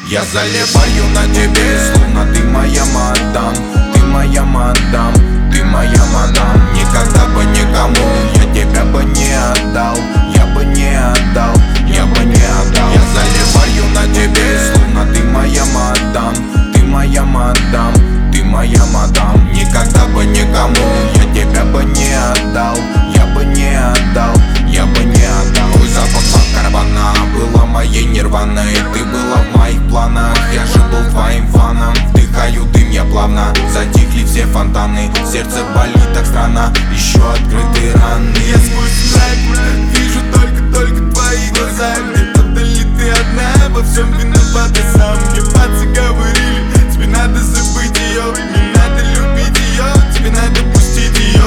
Я заливаю на тебе, словно ты моя мадам. Ты моя мадам, ты моя мадам. Никогда бы никому я тебя бы не отдал. Я бы не отдал, я бы не отдал. Я заливаю на тебе, словно ты моя мадам. Ты моя мадам, ты моя мадам. Никогда бы никому я тебя бы не отдал. Я бы не отдал, я бы не отдал. Твой запах карбона была моей нирваной. Ты была в моих планах, я же был твоим фаном. Вдыхаю дым я плавно, затихли все фонтаны. Сердце болит так странно, еще открыты раны. Я сквозь мрак вижу только твои глаза. Где-то вдали ты одна, во всем виновата сам. Мне пацы говорили, тебе надо забыть ее. Не надо любить ее, тебе надо пустить ее.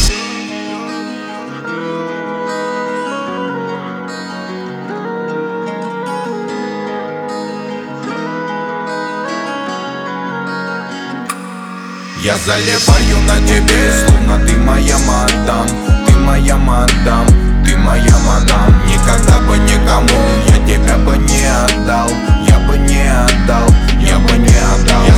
Я заливаю на тебе, словно ты моя мадам. Ты моя мадам, ты моя мадам. Никогда бы никому я тебя бы не отдал. Я бы не отдал, я бы не отдал.